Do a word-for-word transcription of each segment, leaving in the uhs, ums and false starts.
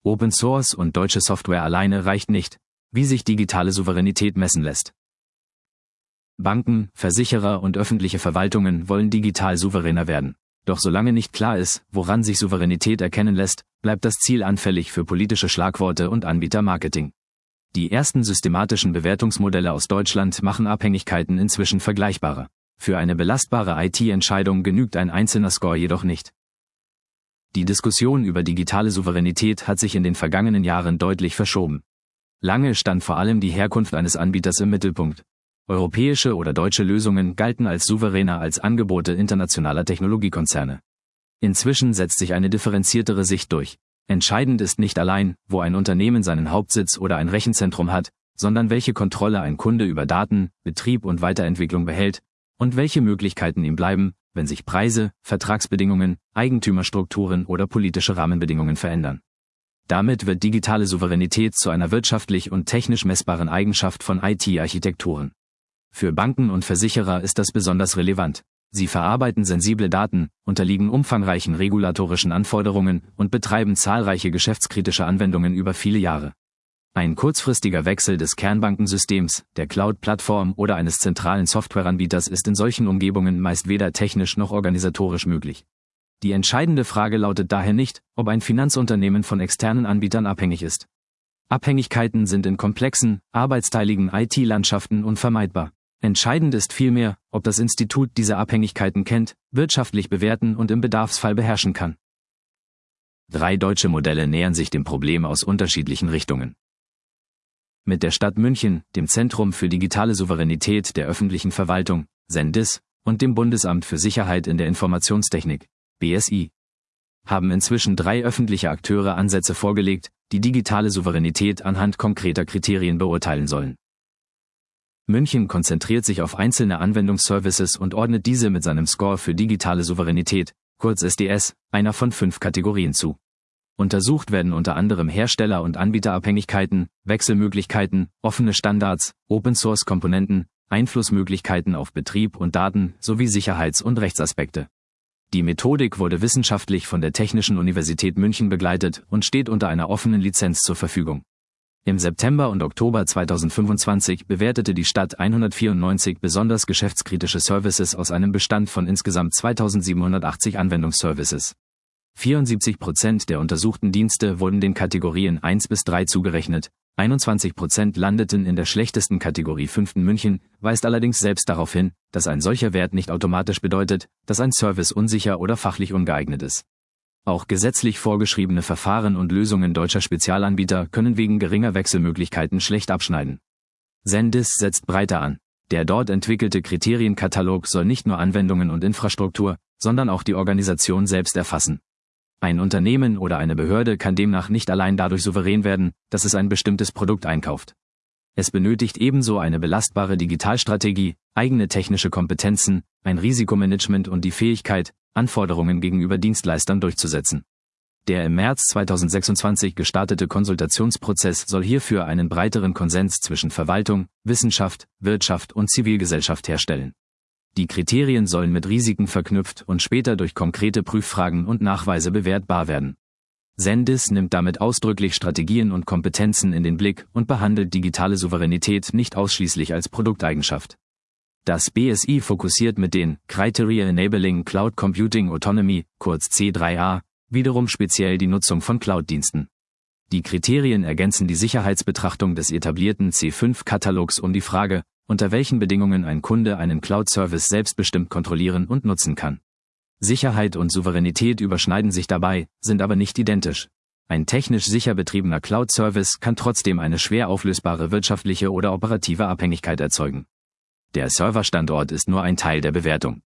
Open Source und deutsche Software alleine reicht nicht, wie sich digitale Souveränität messen lässt. Banken, Versicherer und öffentliche Verwaltungen wollen digital souveräner werden. Doch solange nicht klar ist, woran sich Souveränität erkennen lässt, bleibt das Ziel anfällig für politische Schlagworte und Anbietermarketing. Die ersten systematischen Bewertungsmodelle aus Deutschland machen Abhängigkeiten inzwischen vergleichbarer. Für eine belastbare I T-Entscheidung genügt ein einzelner Score jedoch nicht. Die Diskussion über digitale Souveränität hat sich in den vergangenen Jahren deutlich verschoben. Lange stand vor allem die Herkunft eines Anbieters im Mittelpunkt. Europäische oder deutsche Lösungen galten als souveräner als Angebote internationaler Technologiekonzerne. Inzwischen setzt sich eine differenziertere Sicht durch. Entscheidend ist nicht allein, wo ein Unternehmen seinen Hauptsitz oder ein Rechenzentrum hat, sondern welche Kontrolle ein Kunde über Daten, Betrieb und Weiterentwicklung behält und welche Möglichkeiten ihm bleiben, wenn sich Preise, Vertragsbedingungen, Eigentümerstrukturen oder politische Rahmenbedingungen verändern. Damit wird digitale Souveränität zu einer wirtschaftlich und technisch messbaren Eigenschaft von I T-Architekturen. Für Banken und Versicherer ist das besonders relevant. Sie verarbeiten sensible Daten, unterliegen umfangreichen regulatorischen Anforderungen und betreiben zahlreiche geschäftskritische Anwendungen über viele Jahre. Ein kurzfristiger Wechsel des Kernbankensystems, der Cloud-Plattform oder eines zentralen Softwareanbieters ist in solchen Umgebungen meist weder technisch noch organisatorisch möglich. Die entscheidende Frage lautet daher nicht, ob ein Finanzunternehmen von externen Anbietern abhängig ist. Abhängigkeiten sind in komplexen, arbeitsteiligen I T-Landschaften unvermeidbar. Entscheidend ist vielmehr, ob das Institut diese Abhängigkeiten kennt, wirtschaftlich bewerten und im Bedarfsfall beherrschen kann. Drei deutsche Modelle nähern sich dem Problem aus unterschiedlichen Richtungen. Mit der Stadt München, dem Zentrum für digitale Souveränität der öffentlichen Verwaltung, SENDIS, und dem Bundesamt für Sicherheit in der Informationstechnik, B S I, haben inzwischen drei öffentliche Akteure Ansätze vorgelegt, die digitale Souveränität anhand konkreter Kriterien beurteilen sollen. München konzentriert sich auf einzelne Anwendungsservices und ordnet diese mit seinem Score für digitale Souveränität, kurz S D S, einer von fünf Kategorien zu. Untersucht werden unter anderem Hersteller- und Anbieterabhängigkeiten, Wechselmöglichkeiten, offene Standards, Open-Source-Komponenten, Einflussmöglichkeiten auf Betrieb und Daten sowie Sicherheits- und Rechtsaspekte. Die Methodik wurde wissenschaftlich von der Technischen Universität München begleitet und steht unter einer offenen Lizenz zur Verfügung. Im September und Oktober zweitausendfünfundzwanzig bewertete die Stadt hundertvierundneunzig besonders geschäftskritische Services aus einem Bestand von insgesamt zweitausendsiebenhundertachtzig Anwendungsservices. vierundsiebzig Prozent der untersuchten Dienste wurden den Kategorien eins bis drei zugerechnet, einundzwanzig Prozent landeten in der schlechtesten Kategorie fünften München, weist allerdings selbst darauf hin, dass ein solcher Wert nicht automatisch bedeutet, dass ein Service unsicher oder fachlich ungeeignet ist. Auch gesetzlich vorgeschriebene Verfahren und Lösungen deutscher Spezialanbieter können wegen geringer Wechselmöglichkeiten schlecht abschneiden. SENDIS setzt breiter an. Der dort entwickelte Kriterienkatalog soll nicht nur Anwendungen und Infrastruktur, sondern auch die Organisation selbst erfassen. Ein Unternehmen oder eine Behörde kann demnach nicht allein dadurch souverän werden, dass es ein bestimmtes Produkt einkauft. Es benötigt ebenso eine belastbare Digitalstrategie, eigene technische Kompetenzen, ein Risikomanagement und die Fähigkeit, Anforderungen gegenüber Dienstleistern durchzusetzen. Der im März zweitausendsechsundzwanzig gestartete Konsultationsprozess soll hierfür einen breiteren Konsens zwischen Verwaltung, Wissenschaft, Wirtschaft und Zivilgesellschaft herstellen. Die Kriterien sollen mit Risiken verknüpft und später durch konkrete Prüffragen und Nachweise bewertbar werden. SENDIS nimmt damit ausdrücklich Strategien und Kompetenzen in den Blick und behandelt digitale Souveränität nicht ausschließlich als Produkteigenschaft. Das B S I fokussiert mit den Criteria Enabling Cloud Computing Autonomy, kurz C drei A, wiederum speziell die Nutzung von Cloud-Diensten. Die Kriterien ergänzen die Sicherheitsbetrachtung des etablierten C fünf Katalogs um die Frage, unter welchen Bedingungen ein Kunde einen Cloud-Service selbstbestimmt kontrollieren und nutzen kann. Sicherheit und Souveränität überschneiden sich dabei, sind aber nicht identisch. Ein technisch sicher betriebener Cloud-Service kann trotzdem eine schwer auflösbare wirtschaftliche oder operative Abhängigkeit erzeugen. Der Serverstandort ist nur ein Teil der Bewertung.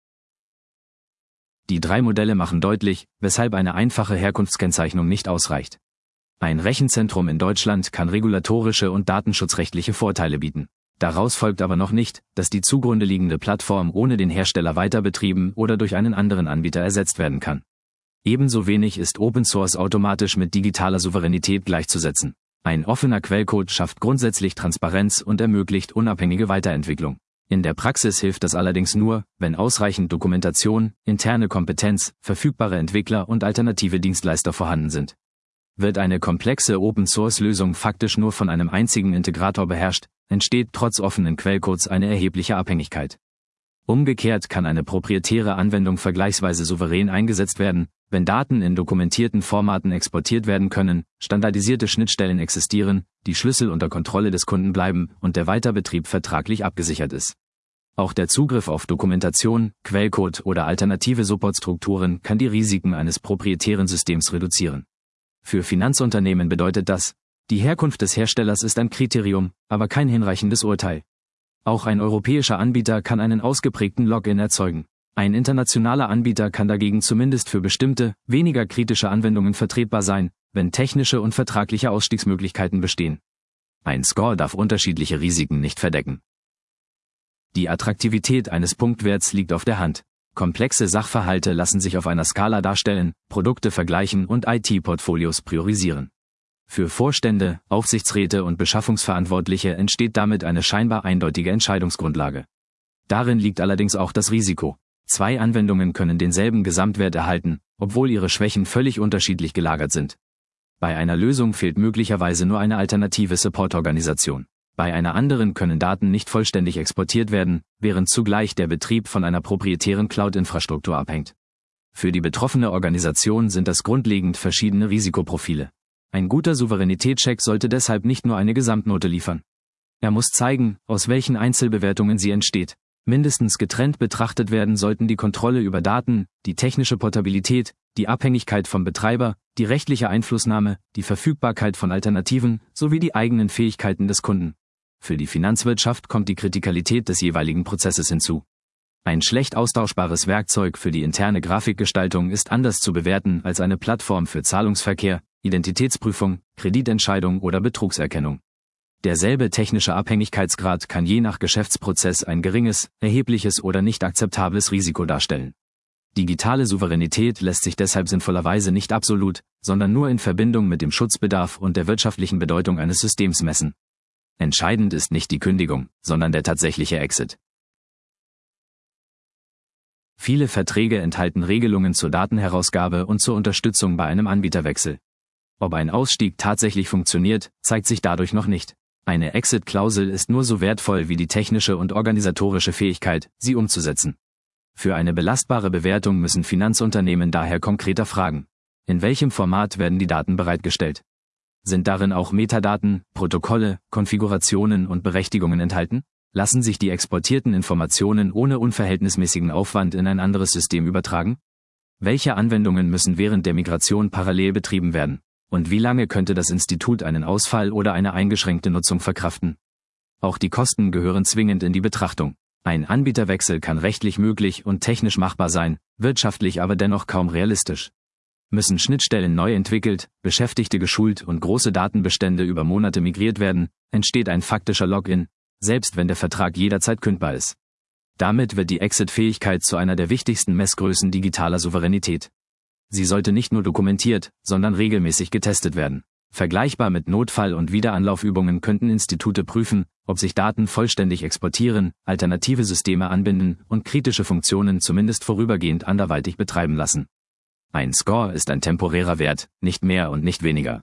Die drei Modelle machen deutlich, weshalb eine einfache Herkunftskennzeichnung nicht ausreicht. Ein Rechenzentrum in Deutschland kann regulatorische und datenschutzrechtliche Vorteile bieten. Daraus folgt aber noch nicht, dass die zugrunde liegende Plattform ohne den Hersteller weiter betrieben oder durch einen anderen Anbieter ersetzt werden kann. Ebenso wenig ist Open Source automatisch mit digitaler Souveränität gleichzusetzen. Ein offener Quellcode schafft grundsätzlich Transparenz und ermöglicht unabhängige Weiterentwicklung. In der Praxis hilft das allerdings nur, wenn ausreichend Dokumentation, interne Kompetenz, verfügbare Entwickler und alternative Dienstleister vorhanden sind. Wird eine komplexe Open-Source-Lösung faktisch nur von einem einzigen Integrator beherrscht, entsteht trotz offenen Quellcodes eine erhebliche Abhängigkeit. Umgekehrt kann eine proprietäre Anwendung vergleichsweise souverän eingesetzt werden, wenn Daten in dokumentierten Formaten exportiert werden können, standardisierte Schnittstellen existieren, die Schlüssel unter Kontrolle des Kunden bleiben und der Weiterbetrieb vertraglich abgesichert ist. Auch der Zugriff auf Dokumentation, Quellcode oder alternative Supportstrukturen kann die Risiken eines proprietären Systems reduzieren. Für Finanzunternehmen bedeutet das, die Herkunft des Herstellers ist ein Kriterium, aber kein hinreichendes Urteil. Auch ein europäischer Anbieter kann einen ausgeprägten Login erzeugen. Ein internationaler Anbieter kann dagegen zumindest für bestimmte, weniger kritische Anwendungen vertretbar sein, wenn technische und vertragliche Ausstiegsmöglichkeiten bestehen. Ein Score darf unterschiedliche Risiken nicht verdecken. Die Attraktivität eines Punktwerts liegt auf der Hand. Komplexe Sachverhalte lassen sich auf einer Skala darstellen, Produkte vergleichen und I T-Portfolios priorisieren. Für Vorstände, Aufsichtsräte und Beschaffungsverantwortliche entsteht damit eine scheinbar eindeutige Entscheidungsgrundlage. Darin liegt allerdings auch das Risiko. Zwei Anwendungen können denselben Gesamtwert erhalten, obwohl ihre Schwächen völlig unterschiedlich gelagert sind. Bei einer Lösung fehlt möglicherweise nur eine alternative Supportorganisation. Bei einer anderen können Daten nicht vollständig exportiert werden, während zugleich der Betrieb von einer proprietären Cloud-Infrastruktur abhängt. Für die betroffene Organisation sind das grundlegend verschiedene Risikoprofile. Ein guter Souveränitätscheck sollte deshalb nicht nur eine Gesamtnote liefern. Er muss zeigen, aus welchen Einzelbewertungen sie entsteht. Mindestens getrennt betrachtet werden sollten die Kontrolle über Daten, die technische Portabilität, die Abhängigkeit vom Betreiber, die rechtliche Einflussnahme, die Verfügbarkeit von Alternativen sowie die eigenen Fähigkeiten des Kunden. Für die Finanzwirtschaft kommt die Kritikalität des jeweiligen Prozesses hinzu. Ein schlecht austauschbares Werkzeug für die interne Grafikgestaltung ist anders zu bewerten als eine Plattform für Zahlungsverkehr, Identitätsprüfung, Kreditentscheidung oder Betrugserkennung. Derselbe technische Abhängigkeitsgrad kann je nach Geschäftsprozess ein geringes, erhebliches oder nicht akzeptables Risiko darstellen. Digitale Souveränität lässt sich deshalb sinnvollerweise nicht absolut, sondern nur in Verbindung mit dem Schutzbedarf und der wirtschaftlichen Bedeutung eines Systems messen. Entscheidend ist nicht die Kündigung, sondern der tatsächliche Exit. Viele Verträge enthalten Regelungen zur Datenherausgabe und zur Unterstützung bei einem Anbieterwechsel. Ob ein Ausstieg tatsächlich funktioniert, zeigt sich dadurch noch nicht. Eine Exit-Klausel ist nur so wertvoll wie die technische und organisatorische Fähigkeit, sie umzusetzen. Für eine belastbare Bewertung müssen Finanzunternehmen daher konkreter fragen: In welchem Format werden die Daten bereitgestellt? Sind darin auch Metadaten, Protokolle, Konfigurationen und Berechtigungen enthalten? Lassen sich die exportierten Informationen ohne unverhältnismäßigen Aufwand in ein anderes System übertragen? Welche Anwendungen müssen während der Migration parallel betrieben werden? Und wie lange könnte das Institut einen Ausfall oder eine eingeschränkte Nutzung verkraften? Auch die Kosten gehören zwingend in die Betrachtung. Ein Anbieterwechsel kann rechtlich möglich und technisch machbar sein, wirtschaftlich aber dennoch kaum realistisch. Müssen Schnittstellen neu entwickelt, Beschäftigte geschult und große Datenbestände über Monate migriert werden, entsteht ein faktischer Login, selbst wenn der Vertrag jederzeit kündbar ist. Damit wird die Exit-Fähigkeit zu einer der wichtigsten Messgrößen digitaler Souveränität. Sie sollte nicht nur dokumentiert, sondern regelmäßig getestet werden. Vergleichbar mit Notfall- und Wiederanlaufübungen könnten Institute prüfen, ob sich Daten vollständig exportieren, alternative Systeme anbinden und kritische Funktionen zumindest vorübergehend anderweitig betreiben lassen. Ein Score ist ein temporärer Wert, nicht mehr und nicht weniger.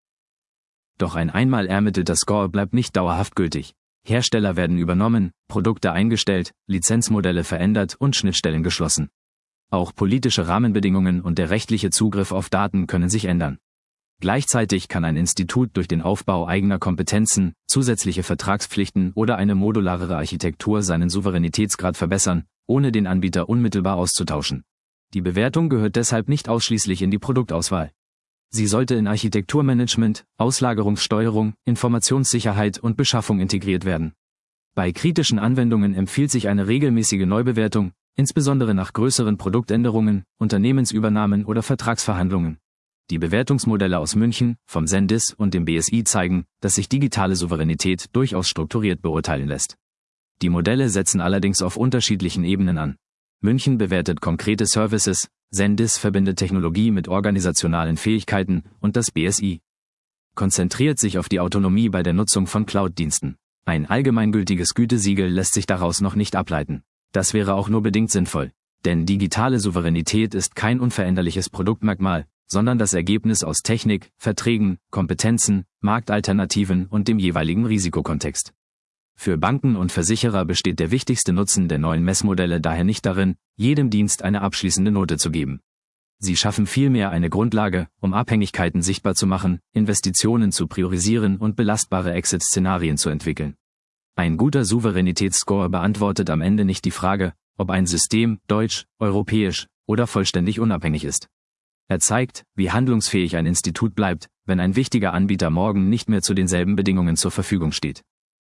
Doch ein einmal ermittelter Score bleibt nicht dauerhaft gültig. Hersteller werden übernommen, Produkte eingestellt, Lizenzmodelle verändert und Schnittstellen geschlossen. Auch politische Rahmenbedingungen und der rechtliche Zugriff auf Daten können sich ändern. Gleichzeitig kann ein Institut durch den Aufbau eigener Kompetenzen, zusätzliche Vertragspflichten oder eine modularere Architektur seinen Souveränitätsgrad verbessern, ohne den Anbieter unmittelbar auszutauschen. Die Bewertung gehört deshalb nicht ausschließlich in die Produktauswahl. Sie sollte in Architekturmanagement, Auslagerungssteuerung, Informationssicherheit und Beschaffung integriert werden. Bei kritischen Anwendungen empfiehlt sich eine regelmäßige Neubewertung, insbesondere nach größeren Produktänderungen, Unternehmensübernahmen oder Vertragsverhandlungen. Die Bewertungsmodelle aus München, vom Sendis und dem B S I zeigen, dass sich digitale Souveränität durchaus strukturiert beurteilen lässt. Die Modelle setzen allerdings auf unterschiedlichen Ebenen an. München bewertet konkrete Services, Sendis verbindet Technologie mit organisationalen Fähigkeiten und das B S I konzentriert sich auf die Autonomie bei der Nutzung von Cloud-Diensten. Ein allgemeingültiges Gütesiegel lässt sich daraus noch nicht ableiten. Das wäre auch nur bedingt sinnvoll. Denn digitale Souveränität ist kein unveränderliches Produktmerkmal, sondern das Ergebnis aus Technik, Verträgen, Kompetenzen, Marktalternativen und dem jeweiligen Risikokontext. Für Banken und Versicherer besteht der wichtigste Nutzen der neuen Messmodelle daher nicht darin, jedem Dienst eine abschließende Note zu geben. Sie schaffen vielmehr eine Grundlage, um Abhängigkeiten sichtbar zu machen, Investitionen zu priorisieren und belastbare Exit-Szenarien zu entwickeln. Ein guter Souveränitätsscore beantwortet am Ende nicht die Frage, ob ein System deutsch, europäisch oder vollständig unabhängig ist. Er zeigt, wie handlungsfähig ein Institut bleibt, wenn ein wichtiger Anbieter morgen nicht mehr zu denselben Bedingungen zur Verfügung steht.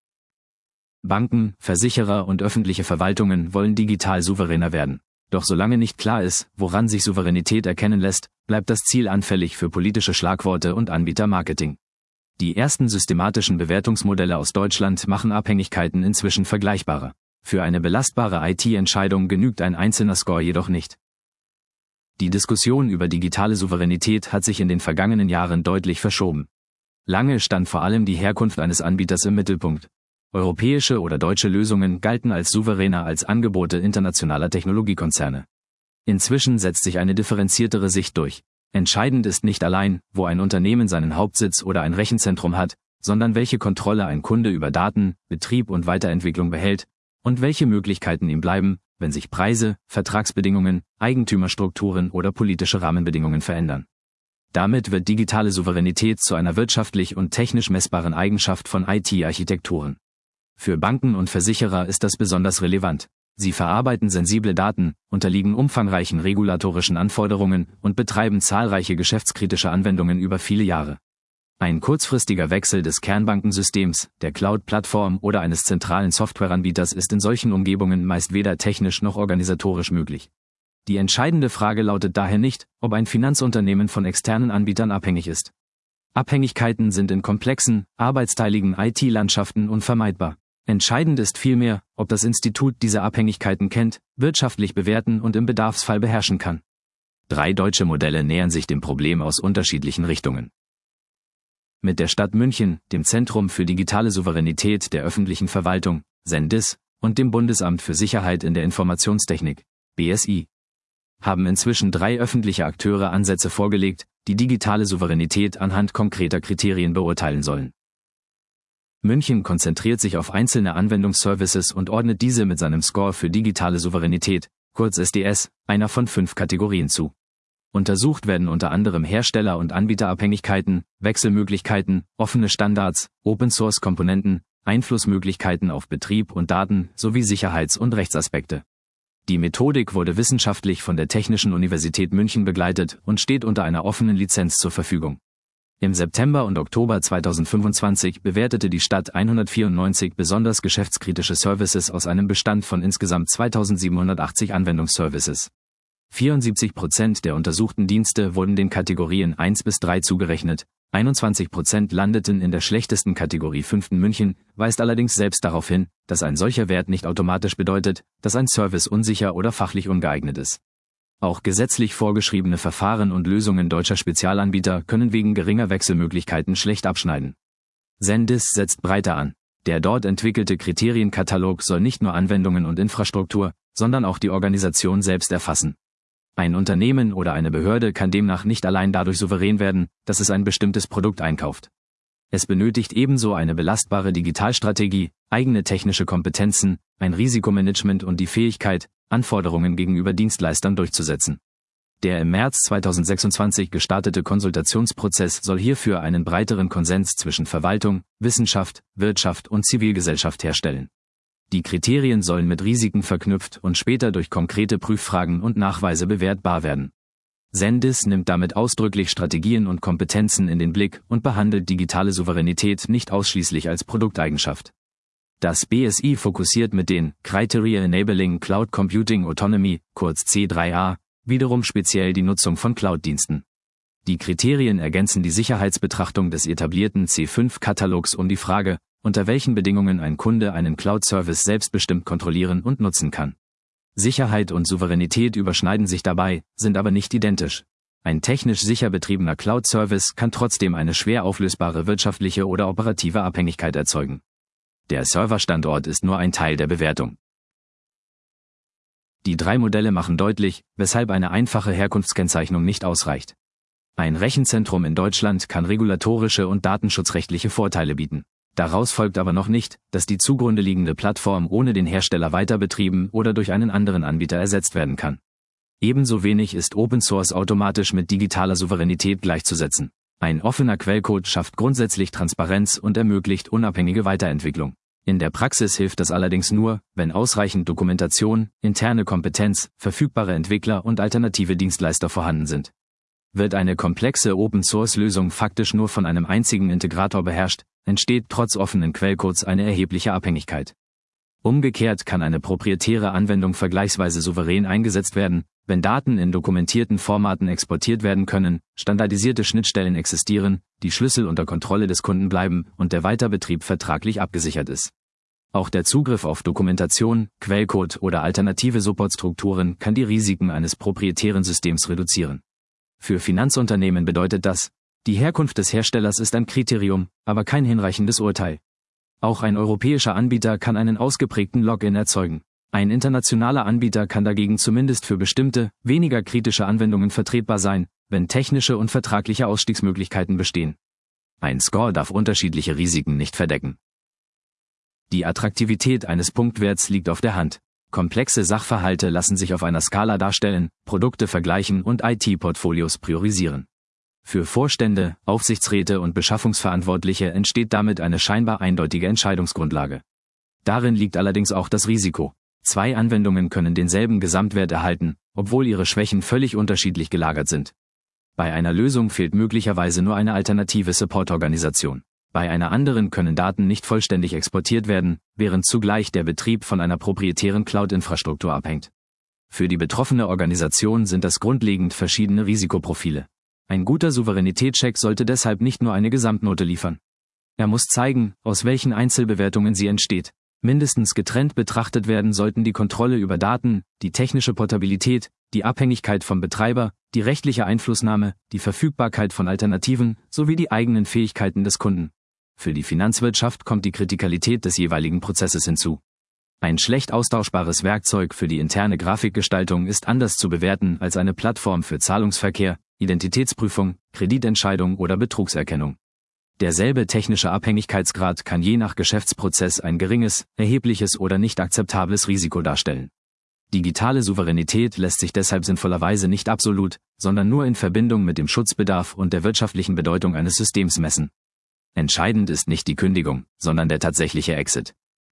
Banken, Versicherer und öffentliche Verwaltungen wollen digital souveräner werden. Doch solange nicht klar ist, woran sich Souveränität erkennen lässt, bleibt das Ziel anfällig für politische Schlagworte und Anbietermarketing. Die ersten systematischen Bewertungsmodelle aus Deutschland machen Abhängigkeiten inzwischen vergleichbarer. Für eine belastbare I T-Entscheidung genügt ein einzelner Score jedoch nicht. Die Diskussion über digitale Souveränität hat sich in den vergangenen Jahren deutlich verschoben. Lange stand vor allem die Herkunft eines Anbieters im Mittelpunkt. Europäische oder deutsche Lösungen galten als souveräner als Angebote internationaler Technologiekonzerne. Inzwischen setzt sich eine differenziertere Sicht durch. Entscheidend ist nicht allein, wo ein Unternehmen seinen Hauptsitz oder ein Rechenzentrum hat, sondern welche Kontrolle ein Kunde über Daten, Betrieb und Weiterentwicklung behält und welche Möglichkeiten ihm bleiben, wenn sich Preise, Vertragsbedingungen, Eigentümerstrukturen oder politische Rahmenbedingungen verändern. Damit wird digitale Souveränität zu einer wirtschaftlich und technisch messbaren Eigenschaft von I T-Architekturen. Für Banken und Versicherer ist das besonders relevant. Sie verarbeiten sensible Daten, unterliegen umfangreichen regulatorischen Anforderungen und betreiben zahlreiche geschäftskritische Anwendungen über viele Jahre. Ein kurzfristiger Wechsel des Kernbankensystems, der Cloud-Plattform oder eines zentralen Softwareanbieters ist in solchen Umgebungen meist weder technisch noch organisatorisch möglich. Die entscheidende Frage lautet daher nicht, ob ein Finanzunternehmen von externen Anbietern abhängig ist. Abhängigkeiten sind in komplexen, arbeitsteiligen I T-Landschaften unvermeidbar. Entscheidend ist vielmehr, ob das Institut diese Abhängigkeiten kennt, wirtschaftlich bewerten und im Bedarfsfall beherrschen kann. Drei deutsche Modelle nähern sich dem Problem aus unterschiedlichen Richtungen. Mit der Stadt München, dem Zentrum für digitale Souveränität der öffentlichen Verwaltung, SENDIS, und dem Bundesamt für Sicherheit in der Informationstechnik, B S I, haben inzwischen drei öffentliche Akteure Ansätze vorgelegt, die digitale Souveränität anhand konkreter Kriterien beurteilen sollen. München konzentriert sich auf einzelne Anwendungsservices und ordnet diese mit seinem Score für digitale Souveränität, kurz S D S, einer von fünf Kategorien zu. Untersucht werden unter anderem Hersteller- und Anbieterabhängigkeiten, Wechselmöglichkeiten, offene Standards, Open-Source-Komponenten, Einflussmöglichkeiten auf Betrieb und Daten sowie Sicherheits- und Rechtsaspekte. Die Methodik wurde wissenschaftlich von der Technischen Universität München begleitet und steht unter einer offenen Lizenz zur Verfügung. Im September und Oktober zweitausendfünfundzwanzig bewertete die Stadt hundertvierundneunzig besonders geschäftskritische Services aus einem Bestand von insgesamt zweitausendsiebenhundertachtzig Anwendungsservices. vierundsiebzig Prozent der untersuchten Dienste wurden den Kategorien eins bis drei zugerechnet, einundzwanzig Prozent landeten in der schlechtesten Kategorie fünften München, weist allerdings selbst darauf hin, dass ein solcher Wert nicht automatisch bedeutet, dass ein Service unsicher oder fachlich ungeeignet ist. Auch gesetzlich vorgeschriebene Verfahren und Lösungen deutscher Spezialanbieter können wegen geringer Wechselmöglichkeiten schlecht abschneiden. SENDIS setzt breiter an. Der dort entwickelte Kriterienkatalog soll nicht nur Anwendungen und Infrastruktur, sondern auch die Organisation selbst erfassen. Ein Unternehmen oder eine Behörde kann demnach nicht allein dadurch souverän werden, dass es ein bestimmtes Produkt einkauft. Es benötigt ebenso eine belastbare Digitalstrategie, eigene technische Kompetenzen, ein Risikomanagement und die Fähigkeit, Anforderungen gegenüber Dienstleistern durchzusetzen. Der im März zweitausendsechsundzwanzig gestartete Konsultationsprozess soll hierfür einen breiteren Konsens zwischen Verwaltung, Wissenschaft, Wirtschaft und Zivilgesellschaft herstellen. Die Kriterien sollen mit Risiken verknüpft und später durch konkrete Prüffragen und Nachweise bewertbar werden. SENDIS nimmt damit ausdrücklich Strategien und Kompetenzen in den Blick und behandelt digitale Souveränität nicht ausschließlich als Produkteigenschaft. Das B S I fokussiert mit den Criteria Enabling Cloud Computing Autonomy, kurz C drei A, wiederum speziell die Nutzung von Cloud-Diensten. Die Kriterien ergänzen die Sicherheitsbetrachtung des etablierten C fünf Katalogs um die Frage, unter welchen Bedingungen ein Kunde einen Cloud-Service selbstbestimmt kontrollieren und nutzen kann. Sicherheit und Souveränität überschneiden sich dabei, sind aber nicht identisch. Ein technisch sicher betriebener Cloud-Service kann trotzdem eine schwer auflösbare wirtschaftliche oder operative Abhängigkeit erzeugen. Der Serverstandort ist nur ein Teil der Bewertung. Die drei Modelle machen deutlich, weshalb eine einfache Herkunftskennzeichnung nicht ausreicht. Ein Rechenzentrum in Deutschland kann regulatorische und datenschutzrechtliche Vorteile bieten. Daraus folgt aber noch nicht, dass die zugrunde liegende Plattform ohne den Hersteller weiter betrieben oder durch einen anderen Anbieter ersetzt werden kann. Ebenso wenig ist Open Source automatisch mit digitaler Souveränität gleichzusetzen. Ein offener Quellcode schafft grundsätzlich Transparenz und ermöglicht unabhängige Weiterentwicklung. In der Praxis hilft das allerdings nur, wenn ausreichend Dokumentation, interne Kompetenz, verfügbare Entwickler und alternative Dienstleister vorhanden sind. Wird eine komplexe Open-Source-Lösung faktisch nur von einem einzigen Integrator beherrscht, entsteht trotz offenen Quellcodes eine erhebliche Abhängigkeit. Umgekehrt kann eine proprietäre Anwendung vergleichsweise souverän eingesetzt werden, wenn Daten in dokumentierten Formaten exportiert werden können, standardisierte Schnittstellen existieren, die Schlüssel unter Kontrolle des Kunden bleiben und der Weiterbetrieb vertraglich abgesichert ist. Auch der Zugriff auf Dokumentation, Quellcode oder alternative Supportstrukturen kann die Risiken eines proprietären Systems reduzieren. Für Finanzunternehmen bedeutet das, die Herkunft des Herstellers ist ein Kriterium, aber kein hinreichendes Urteil. Auch ein europäischer Anbieter kann einen ausgeprägten Login erzeugen. Ein internationaler Anbieter kann dagegen zumindest für bestimmte, weniger kritische Anwendungen vertretbar sein, wenn technische und vertragliche Ausstiegsmöglichkeiten bestehen. Ein Score darf unterschiedliche Risiken nicht verdecken. Die Attraktivität eines Punktwerts liegt auf der Hand. Komplexe Sachverhalte lassen sich auf einer Skala darstellen, Produkte vergleichen und I T-Portfolios priorisieren. Für Vorstände, Aufsichtsräte und Beschaffungsverantwortliche entsteht damit eine scheinbar eindeutige Entscheidungsgrundlage. Darin liegt allerdings auch das Risiko. Zwei Anwendungen können denselben Gesamtwert erhalten, obwohl ihre Schwächen völlig unterschiedlich gelagert sind. Bei einer Lösung fehlt möglicherweise nur eine alternative Supportorganisation. Bei einer anderen können Daten nicht vollständig exportiert werden, während zugleich der Betrieb von einer proprietären Cloud-Infrastruktur abhängt. Für die betroffene Organisation sind das grundlegend verschiedene Risikoprofile. Ein guter Souveränitätscheck sollte deshalb nicht nur eine Gesamtnote liefern. Er muss zeigen, aus welchen Einzelbewertungen sie entsteht. Mindestens getrennt betrachtet werden sollten die Kontrolle über Daten, die technische Portabilität, die Abhängigkeit vom Betreiber, die rechtliche Einflussnahme, die Verfügbarkeit von Alternativen sowie die eigenen Fähigkeiten des Kunden. Für die Finanzwirtschaft kommt die Kritikalität des jeweiligen Prozesses hinzu. Ein schlecht austauschbares Werkzeug für die interne Grafikgestaltung ist anders zu bewerten als eine Plattform für Zahlungsverkehr, Identitätsprüfung, Kreditentscheidung oder Betrugserkennung. Derselbe technische Abhängigkeitsgrad kann je nach Geschäftsprozess ein geringes, erhebliches oder nicht akzeptables Risiko darstellen. Digitale Souveränität lässt sich deshalb sinnvollerweise nicht absolut, sondern nur in Verbindung mit dem Schutzbedarf und der wirtschaftlichen Bedeutung eines Systems messen. Entscheidend ist nicht die Kündigung, sondern der tatsächliche Exit.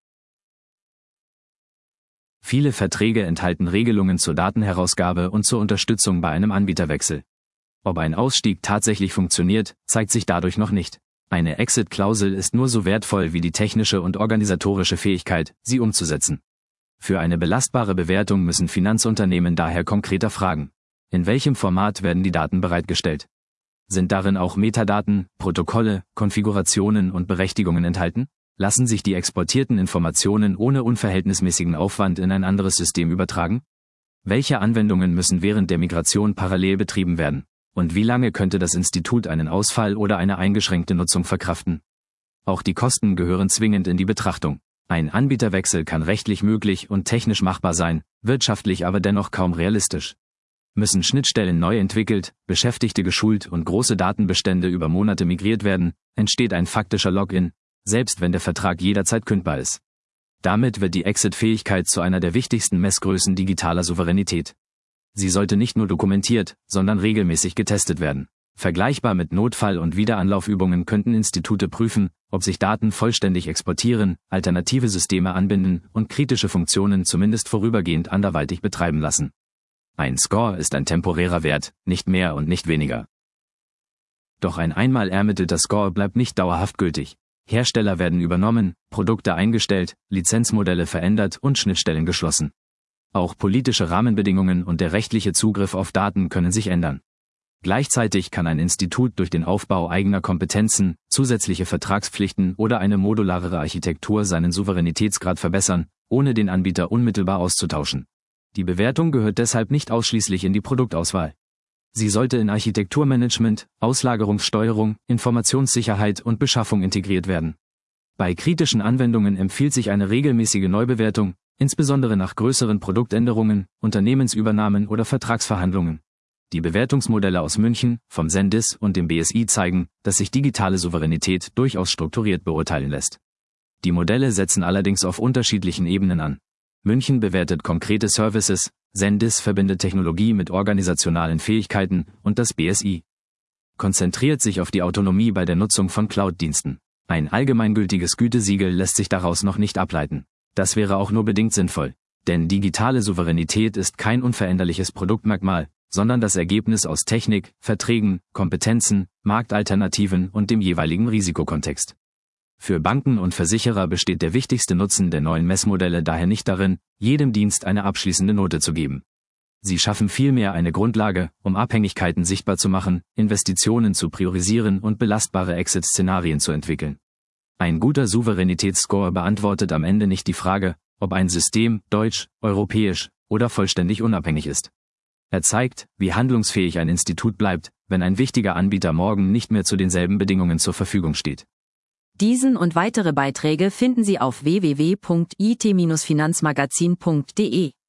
Viele Verträge enthalten Regelungen zur Datenherausgabe und zur Unterstützung bei einem Anbieterwechsel. Ob ein Ausstieg tatsächlich funktioniert, zeigt sich dadurch noch nicht. Eine Exit-Klausel ist nur so wertvoll wie die technische und organisatorische Fähigkeit, sie umzusetzen. Für eine belastbare Bewertung müssen Finanzunternehmen daher konkreter fragen: In welchem Format werden die Daten bereitgestellt? Sind darin auch Metadaten, Protokolle, Konfigurationen und Berechtigungen enthalten? Lassen sich die exportierten Informationen ohne unverhältnismäßigen Aufwand in ein anderes System übertragen? Welche Anwendungen müssen während der Migration parallel betrieben werden? Und wie lange könnte das Institut einen Ausfall oder eine eingeschränkte Nutzung verkraften? Auch die Kosten gehören zwingend in die Betrachtung. Ein Anbieterwechsel kann rechtlich möglich und technisch machbar sein, wirtschaftlich aber dennoch kaum realistisch. Müssen Schnittstellen neu entwickelt, Beschäftigte geschult und große Datenbestände über Monate migriert werden, entsteht ein faktischer Login, selbst wenn der Vertrag jederzeit kündbar ist. Damit wird die Exit-Fähigkeit zu einer der wichtigsten Messgrößen digitaler Souveränität. Sie sollte nicht nur dokumentiert, sondern regelmäßig getestet werden. Vergleichbar mit Notfall- und Wiederanlaufübungen könnten Institute prüfen, ob sich Daten vollständig exportieren, alternative Systeme anbinden und kritische Funktionen zumindest vorübergehend anderweitig betreiben lassen. Ein Score ist ein temporärer Wert, nicht mehr und nicht weniger. Doch ein einmal ermittelter Score bleibt nicht dauerhaft gültig. Hersteller werden übernommen, Produkte eingestellt, Lizenzmodelle verändert und Schnittstellen geschlossen. Auch politische Rahmenbedingungen und der rechtliche Zugriff auf Daten können sich ändern. Gleichzeitig kann ein Institut durch den Aufbau eigener Kompetenzen, zusätzliche Vertragspflichten oder eine modularere Architektur seinen Souveränitätsgrad verbessern, ohne den Anbieter unmittelbar auszutauschen. Die Bewertung gehört deshalb nicht ausschließlich in die Produktauswahl. Sie sollte in Architekturmanagement, Auslagerungssteuerung, Informationssicherheit und Beschaffung integriert werden. Bei kritischen Anwendungen empfiehlt sich eine regelmäßige Neubewertung, insbesondere nach größeren Produktänderungen, Unternehmensübernahmen oder Vertragsverhandlungen. Die Bewertungsmodelle aus München, vom Sendis und dem B S I zeigen, dass sich digitale Souveränität durchaus strukturiert beurteilen lässt. Die Modelle setzen allerdings auf unterschiedlichen Ebenen an. München bewertet konkrete Services, Sendis verbindet Technologie mit organisationalen Fähigkeiten und das B S I konzentriert sich auf die Autonomie bei der Nutzung von Cloud-Diensten. Ein allgemeingültiges Gütesiegel lässt sich daraus noch nicht ableiten. Das wäre auch nur bedingt sinnvoll. Denn digitale Souveränität ist kein unveränderliches Produktmerkmal, sondern das Ergebnis aus Technik, Verträgen, Kompetenzen, Marktalternativen und dem jeweiligen Risikokontext. Für Banken und Versicherer besteht der wichtigste Nutzen der neuen Messmodelle daher nicht darin, jedem Dienst eine abschließende Note zu geben. Sie schaffen vielmehr eine Grundlage, um Abhängigkeiten sichtbar zu machen, Investitionen zu priorisieren und belastbare Exit-Szenarien zu entwickeln. Ein guter Souveränitätsscore beantwortet am Ende nicht die Frage, ob ein System deutsch, europäisch oder vollständig unabhängig ist. Er zeigt, wie handlungsfähig ein Institut bleibt, wenn ein wichtiger Anbieter morgen nicht mehr zu denselben Bedingungen zur Verfügung steht. Diesen und weitere Beiträge finden Sie auf w w w punkt i t Bindestrich finanzmagazin punkt de.